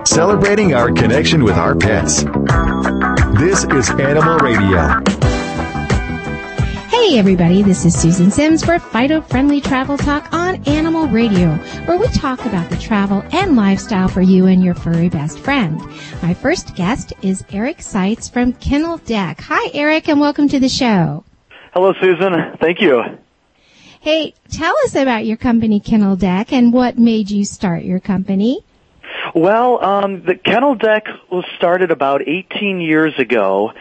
celebrating our connection with our pets. This is Animal Radio. Hey everybody, this is Susan Sims for Fido-Friendly Travel Talk on Animal Radio, where we talk about the travel and lifestyle for you and your furry best friend. My first guest is Eric Seitz from Kennel Deck. Hi Eric, and welcome to the show. Hello Susan, thank you. Hey, tell us about your company Kennel Deck and what made you start your company. Well, the Kennel Deck was started about 18 years ago,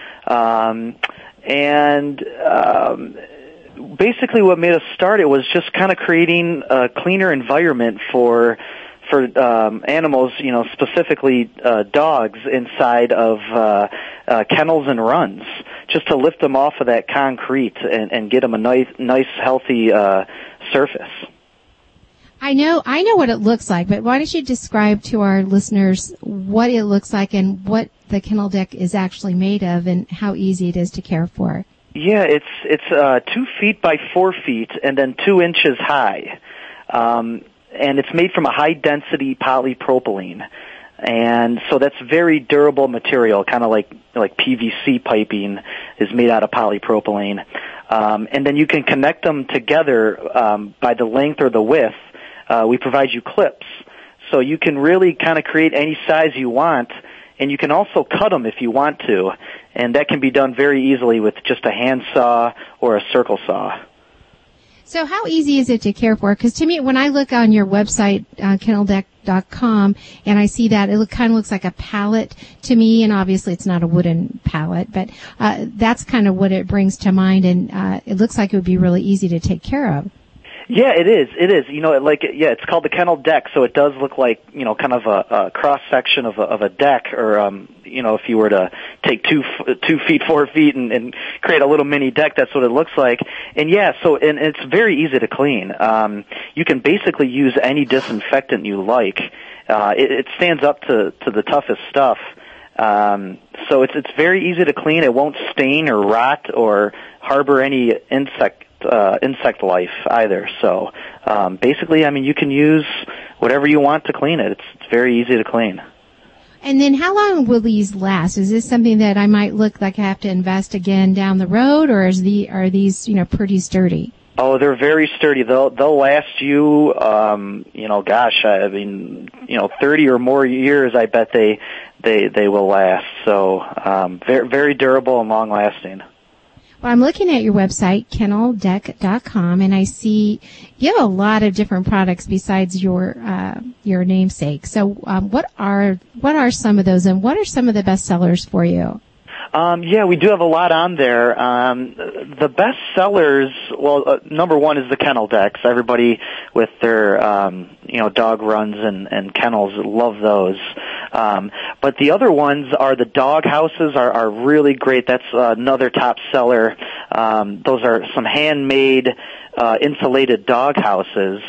basically what made us start it was just kind of creating a cleaner environment for animals, you know, specifically dogs inside of kennels and runs, just to lift them off of that concrete and get them a nice healthy surface. I know what it looks like, but why don't you describe to our listeners what it looks like and what the Kennel Deck is actually made of and how easy it is to care for? Yeah, it's 2 feet by 4 feet and then 2 inches high. And it's made from a high-density polypropylene. And so that's very durable material, kind of like PVC piping is made out of polypropylene. And then you can connect them together by the length or the width. We provide you clips. So you can really kind of create any size you want, and you can also cut them if you want to. And that can be done very easily with just a handsaw or a circle saw. So how easy is it to care for? Because to me, when I look on your website, kenneldeck.com, and I see that, it kind of looks like a pallet to me, and obviously it's not a wooden pallet, but that's kind of what it brings to mind, and it looks like it would be really easy to take care of. Yeah, it is. It is. You know, it's called the Kennel Deck, so it does look like, you know, kind of a cross section of a deck, or you know, if you were to take 2 feet, 4 feet, and create a little mini deck, that's what it looks like. And yeah, and it's very easy to clean. You can basically use any disinfectant you like. It stands up to the toughest stuff. So it's very easy to clean. It won't stain or rot or harbor any insect life either. So basically, I mean, you can use whatever you want to clean it. It's very easy to clean. And then how long will these last? Is this something that I might look like I have to invest again down the road, or are these, you know, pretty sturdy? Oh, they're very sturdy. They'll last you, you know, gosh, I mean, you know, 30 or more years. I bet they will last. So very, very durable and long lasting. Well, I'm looking at your website, kenneldeck.com, and I see you have a lot of different products besides your namesake. So, what are some of those, and what are some of the best sellers for you? Yeah, we do have a lot on there. The best sellers, well, number one is the Kennel Decks. Everybody with their, you know, dog runs and kennels love those. But the other ones are the dog houses are really great. That's another top seller. Those are some handmade, insulated dog houses.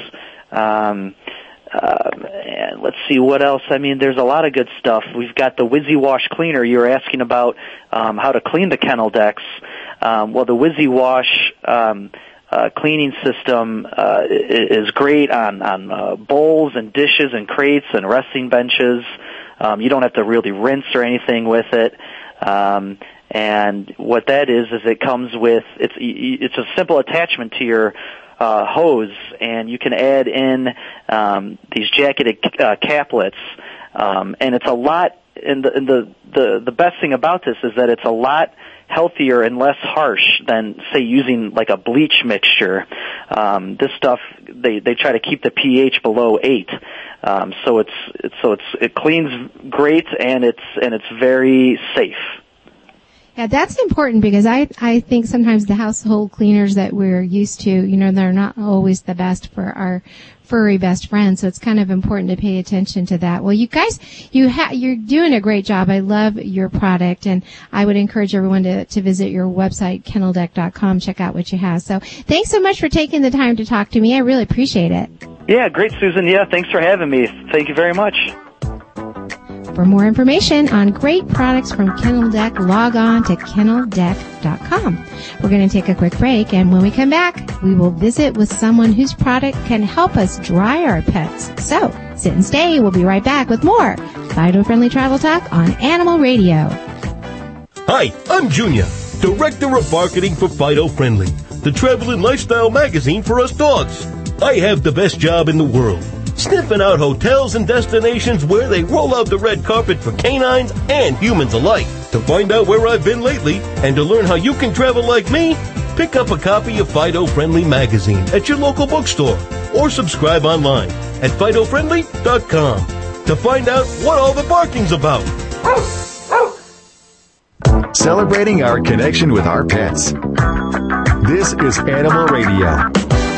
And let's see what else. I mean, there's a lot of good stuff. We've got the WYZZY-Wash cleaner. You were asking about how to clean the Kennel Decks. Well, the WYZZY-Wash cleaning system is great on bowls and dishes and crates and resting benches. You don't have to really rinse or anything with it. And what that is it comes with it's a simple attachment to your hose, and you can add in these jacketed caplets, and it's a lot. And the best thing about this is that it's a lot healthier and less harsh than, say, using like a bleach mixture. This stuff they try to keep the pH below 8, so it cleans great, and it's very safe. Yeah, that's important because I think sometimes the household cleaners that we're used to, you know, they're not always the best for our furry best friends. So it's kind of important to pay attention to that. Well, you guys, you're doing a great job. I love your product, and I would encourage everyone to visit your website, kenneldeck.com, check out what you have. So thanks so much for taking the time to talk to me. I really appreciate it. Yeah, great, Susan. Yeah, thanks for having me. Thank you very much. For more information on great products from Kennel Deck, log on to kenneldeck.com. We're going to take a quick break, and when we come back, we will visit with someone whose product can help us dry our pets. So, Sit and stay. We'll be right back with more Fido-Friendly Travel Talk on Animal Radio. Hi, I'm Junior, Director of Marketing for Fido Friendly, the travel and lifestyle magazine for us dogs. I have the best job in the world, sniffing out hotels and destinations where they roll out the red carpet for canines and humans alike. To find out where I've been lately and to learn how you can travel like me, pick up a copy of Fido Friendly magazine at your local bookstore or subscribe online at FidoFriendly.com to find out what all the barking's about. Celebrating our connection with our pets. This is Animal Radio.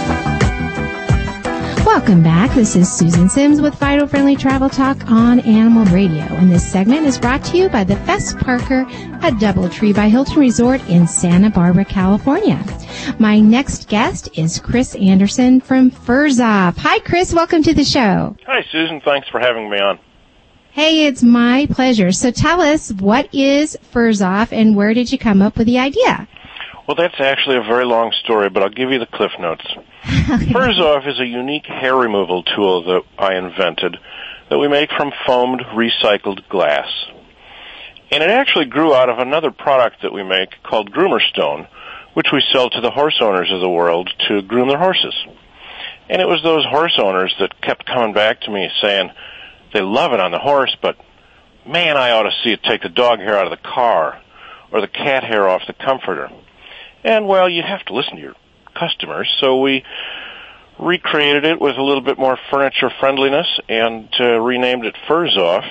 Welcome back. This is Susan Sims with Fido-Friendly Travel Talk on Animal Radio. And this segment is brought to you by the Fess Parker at DoubleTree by Hilton Resort in Santa Barbara, California. My next guest is Chris Anderson from Furzoff. Hi, Chris. Welcome to the show. Hi, Susan. Thanks for having me on. Hey, it's my pleasure. So tell us, what is Furzoff and where did you come up with the idea? Well, that's actually a very long story, but I'll give you the cliff notes. Okay. Furzoff is a unique hair removal tool that I invented that we make from foamed recycled glass. And it actually grew out of another product that we make called Groomer Stone, which we sell to the horse owners of the world to groom their horses. And it was those horse owners that kept coming back to me saying they love it on the horse, but man, I ought to see it take the dog hair out of the car or the cat hair off the comforter. And, well, you have to listen to your customers, so we recreated it with a little bit more furniture friendliness and renamed it Furzoff,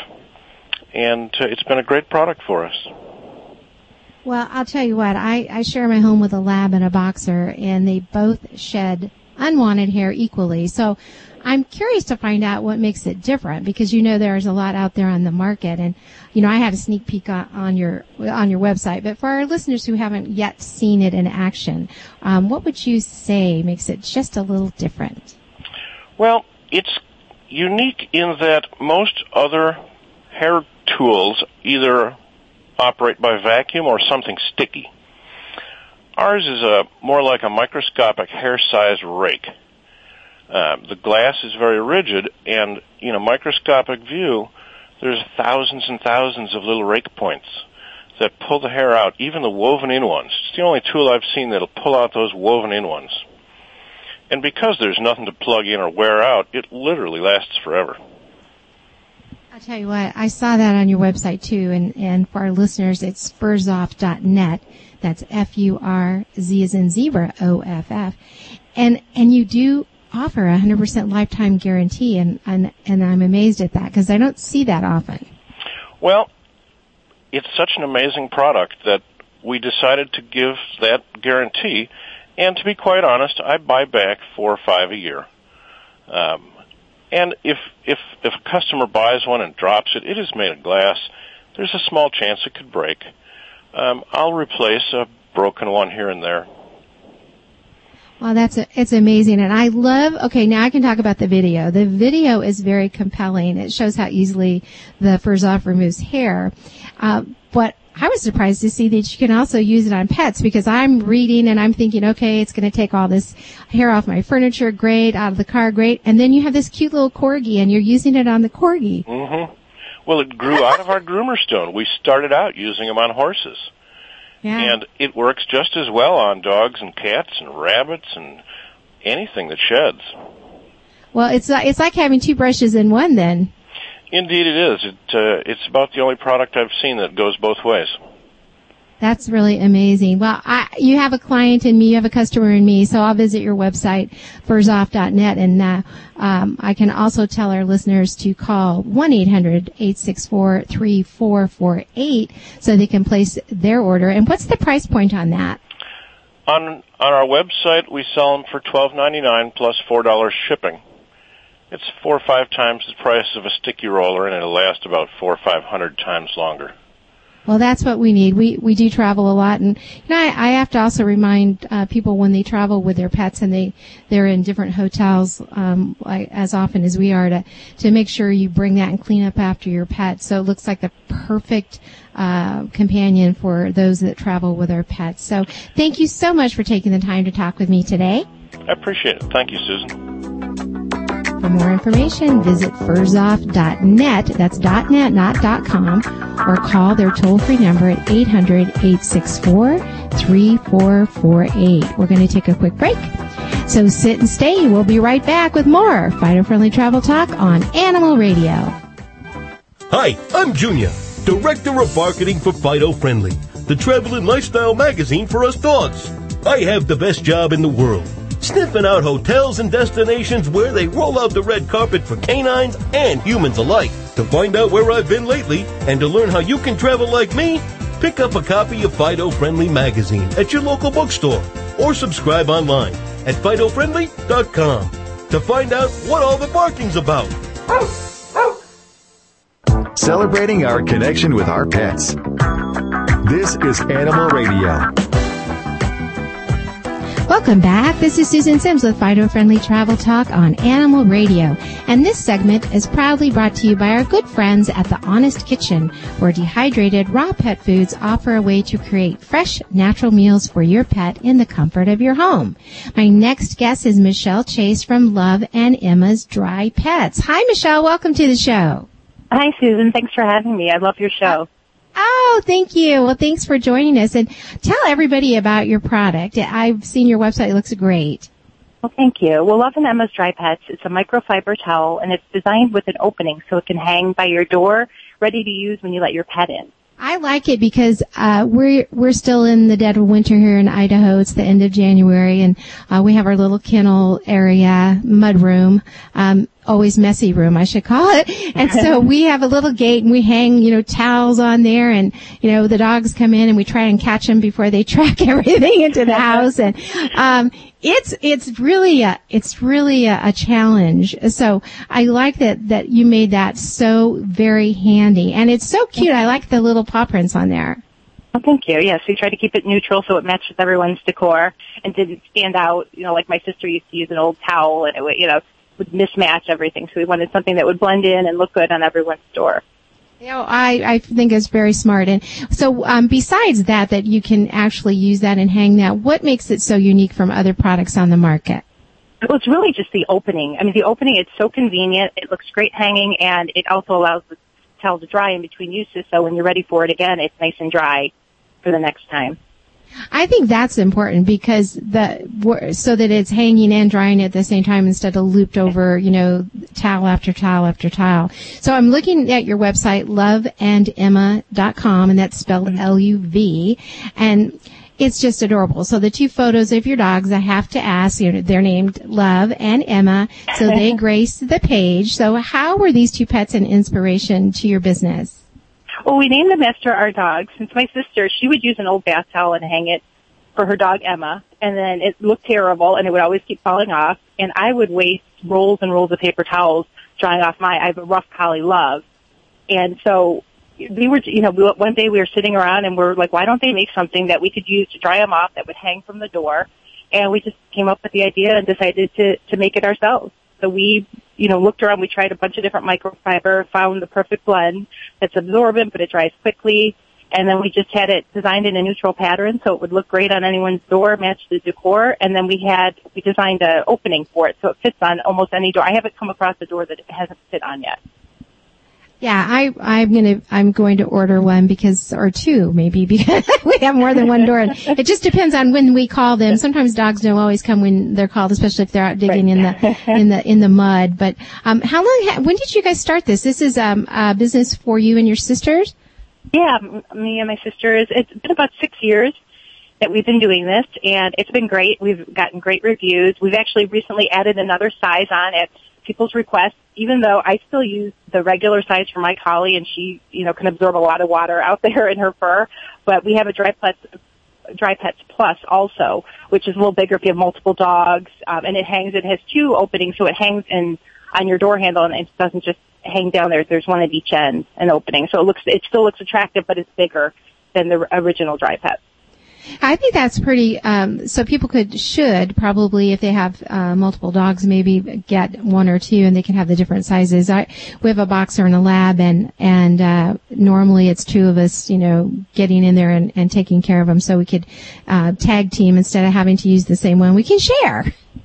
and it's been a great product for us. Well, I'll tell you what, I share my home with a lab and a boxer, and they both shed unwanted hair equally. So I'm curious to find out what makes it different, because you know there's a lot out there on the market, and you know I had a sneak peek on your website. But for our listeners who haven't yet seen it in action, what would you say makes it just a little different? Well, it's unique in that most other hair tools either operate by vacuum or something sticky. Ours is more like a microscopic hair-sized rake. The glass is very rigid, and in a microscopic view, there's thousands and thousands of little rake points that pull the hair out, even the woven-in ones. It's the only tool I've seen that'll pull out those woven-in ones. And because there's nothing to plug in or wear out, it literally lasts forever. I'll tell you what, I saw that on your website too, and for our listeners, it's furzoff.net. That's F-U-R-Z as in zebra, O-F-F. And you do offer a 100% lifetime guarantee, and I'm amazed at that because I don't see that often. Well, it's such an amazing product that we decided to give that guarantee, and to be quite honest, I buy back 4 or 5 a year. And if a customer buys one and drops it, it is made of glass. There's a small chance it could break. I'll replace a broken one here and there. Well, it's amazing. And I love, okay, now I can talk about the video. The video is very compelling. It shows how easily the Furzoff removes hair. But I was surprised to see that you can also use it on pets, because I'm reading and I'm thinking, okay, it's going to take all this hair off my furniture, great, out of the car, great. And then you have this cute little corgi and you're using it on the corgi. Mm-hmm. Well, it grew out of our Groomer Stone. We started out using them on horses. Yeah. And it works just as well on dogs and cats and rabbits and anything that sheds. Well, it's like having 2 brushes in one then. Indeed it is. It's about the only product I've seen that goes both ways. That's really amazing. Well, you have a client in me, you have a customer in me, so I'll visit your website, furzoff.net, and I can also tell our listeners to call 1-800-864-3448 so they can place their order. And what's the price point on that? On our website, we sell them for $12.99 plus $4 shipping. It's 4 or 5 times the price of a sticky roller, and it'll last about 400 or 500 times longer. Well, that's what we need. We do travel a lot, and I have to also remind people when they travel with their pets and they're in different hotels as often as we are to make sure you bring that and clean up after your pet. So it looks like the perfect companion for those that travel with their pets. So thank you so much for taking the time to talk with me today. I appreciate it. Thank you, Susan. For more information, visit furzoff.net, that's .net, not .com, or call their toll-free number at 800-864-3448. We're going to take a quick break. So sit and stay. We'll be right back with more Fido-Friendly Travel Talk on Animal Radio. Hi, I'm Junior, Director of Marketing for Fido Friendly, the travel and lifestyle magazine for us dogs. I have the best job in the world, sniffing out hotels and destinations where they roll out the red carpet for canines and humans alike. To find out where I've been lately and to learn how you can travel like me, pick up a copy of Fido Friendly magazine at your local bookstore or subscribe online at FidoFriendly.com to find out what all the barking's about. Celebrating our connection with our pets. This is Animal Radio. Welcome back. This is Susan Sims with Fido-Friendly Travel Talk on Animal Radio. And this segment is proudly brought to you by our good friends at The Honest Kitchen, where dehydrated raw pet foods offer a way to create fresh, natural meals for your pet in the comfort of your home. My next guest is Michelle Chase from Love and Emma's Dry Pets. Hi, Michelle. Welcome to the show. Hi, Susan. Thanks for having me. I love your show. Oh, thank you. Well, thanks for joining us. And tell everybody about your product. I've seen your website. It looks great. Well, thank you. Well, Love and Emma's Dry Pets, it's a microfiber towel, and it's designed with an opening so it can hang by your door, ready to use when you let your pet in. I like it because we're still in the dead of winter here in Idaho. It's the end of January, and we have our little kennel area, mud room, always messy room, I should call it. And so we have a little gate, and we hang, towels on there, and the dogs come in, and we try and catch them before they track everything into the house. And it's really a challenge. So I like that you made that so very handy, and it's so cute. I like the little paw prints on there. Oh, thank you. Yes, we try to keep it neutral so it matches everyone's decor and didn't stand out. Like my sister used to use an old towel, and it would mismatch everything. So we wanted something that would blend in and look good on everyone's door. I think it's very smart. And so besides that you can actually use that and hang that, what makes it so unique from other products on the market? Well, it's really just the opening. I mean, the opening, it's so convenient. It looks great hanging, and it also allows the towel to dry in between uses, so when you're ready for it again, it's nice and dry for the next time. I think that's important because so that it's hanging and drying at the same time instead of looped over, towel after towel after towel. So I'm looking at your website, loveandemma.com, and that's spelled LUV, and it's just adorable. So the two photos of your dogs, I have to ask, they're named Love and Emma, so they grace the page. So how were these two pets an inspiration to your business? Well, we named them after our dogs. Since my sister, she would use an old bath towel and hang it for her dog, Emma, and then it looked terrible, and it would always keep falling off, and I would waste rolls and rolls of paper towels drying off I have a rough collie, Love. And so we were, one day we were sitting around, and we're like, why don't they make something that we could use to dry them off that would hang from the door? And we just came up with the idea and decided to make it ourselves. So we, looked around, we tried a bunch of different microfiber, found the perfect blend that's absorbent, but it dries quickly. And then we just had it designed in a neutral pattern so it would look great on anyone's door, match the decor. And then we designed an opening for it so it fits on almost any door. I haven't come across a door that it hasn't fit on yet. Yeah, I'm going to order one or two maybe because we have more than one door. It just depends on when we call them. Sometimes dogs don't always come when they're called, especially if they're out digging in the mud. But when did you guys start this? This is a business for you and your sisters? Yeah, me and my sisters. It's been about 6 years that we've been doing this, and it's been great. We've gotten great reviews. We've actually recently added another size on at people's requests, even though I still use the regular size for my collie, and she, can absorb a lot of water out there in her fur. But we have a Dry Pets Plus also, which is a little bigger if you have multiple dogs, and it has two openings, so it hangs on your door handle, and it doesn't just hang down there. There's one at each end, an opening, so it still looks attractive, but it's bigger than the original Dry Pets. I think that's pretty, so people should probably, if they have multiple dogs, maybe get one or two and they can have the different sizes. We have a boxer and a lab, and normally it's two of us, getting in there and taking care of them, so we could tag team instead of having to use the same one. We can share.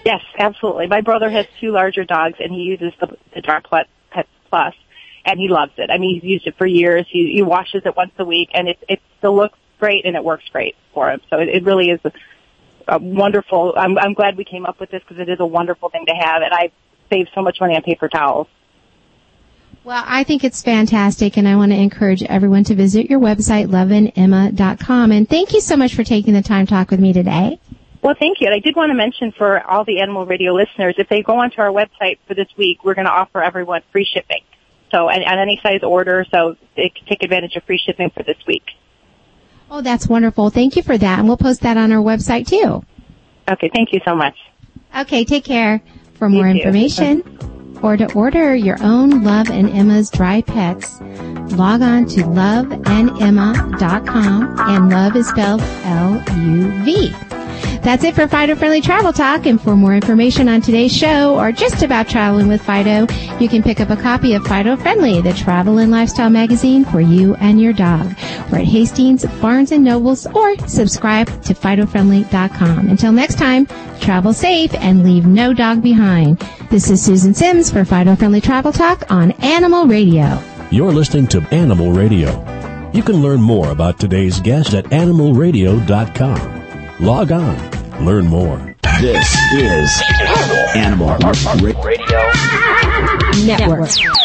Yes, absolutely. My brother has 2 larger dogs, and he uses the Dog Pet Plus, and he loves it. I mean, he's used it for years. He washes it once a week, and it still looks great, and it works great for him. So it really is a wonderful. I'm glad we came up with this because it is a wonderful thing to have, and I save so much money on paper towels. Well, I think it's fantastic, and I want to encourage everyone to visit your website, loveandemma.com. And thank you so much for taking the time to talk with me today. Well, thank you. And I did want to mention for all the Animal Radio listeners, if they go onto our website for this week, we're going to offer everyone free shipping. So, on any size order, so they can take advantage of free shipping for this week. Oh, that's wonderful. Thank you for that. And we'll post that on our website, too. Okay, thank you so much. Okay, take care. For more information or to order your own Love and Emma's dry pets, log on to loveandemma.com, and love is spelled L-U-V. That's it for Fido Friendly Travel Talk, and for more information on today's show or just about traveling with Fido, you can pick up a copy of Fido Friendly, the travel and lifestyle magazine for you and your dog. We're at Hastings, Barnes & Nobles, or subscribe to FidoFriendly.com. Until next time, travel safe and leave no dog behind. This is Susan Sims for Fido Friendly Travel Talk on Animal Radio. You're listening to Animal Radio. You can learn more about today's guest at animalradio.com. Log on. Learn more. This is Animal Radio Network.